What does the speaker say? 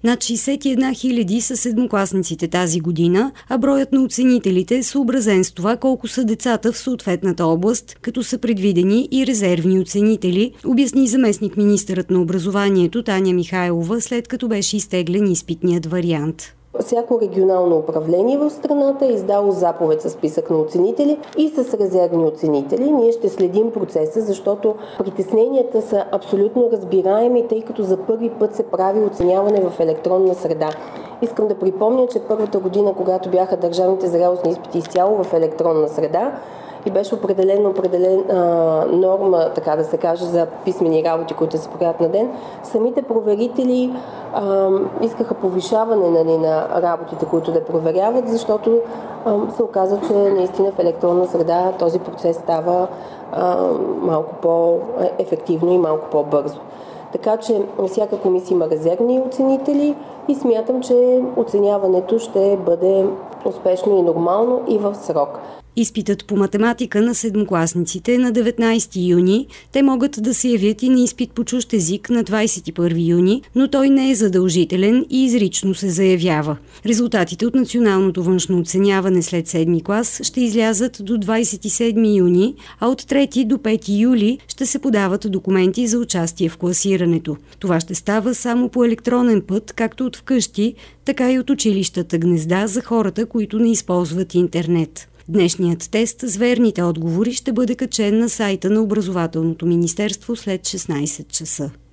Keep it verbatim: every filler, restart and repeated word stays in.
Над шейсет и една хиляди са седмокласниците тази година, а броят на оценителите е съобразен с това колко са децата в съответната област, като са предвидени и резервни оценители, обясни заместник министърът на образованието Таня Михайлова, след като беше изтеглен изпитният вариант. Всяко регионално управление в страната е издало заповед със списък на оценители и с резервни оценители. Ние ще следим процеса, защото притесненията са абсолютно разбираеми, тъй като за първи път се прави оценяване в електронна среда. Искам да припомня, че първата година, когато бяха държавните зрелостни изпити изцяло в електронна среда, и беше определена определен, а, норма, така да се каже, за писмени работи, които се правят на ден, самите проверители а, искаха повишаване, нали, на работите, които да проверяват, защото а, се оказа, че наистина в електронна среда този процес става а, малко по-ефективно и малко по-бързо. Така че всяка комисия има резервни оценители и смятам, че оценяването ще бъде успешно и нормално и в срок. Изпитът по математика на седмокласниците е на деветнайсети юни. Те могат да се явят и на изпит по чужд език на двайсет и първи юни, но той не е задължителен и изрично се заявява. Резултатите от националното външно оценяване след седми клас ще излязат до двайсет и седми юни, а от трети до пети юли ще се подават документи за участие в класирането. Това ще става само по електронен път, както от вкъщи, така и от училищата гнезда за хората, които не използват интернет. Днешният тест с верните отговори ще бъде качен на сайта на Образователното министерство след шестнайсет часа.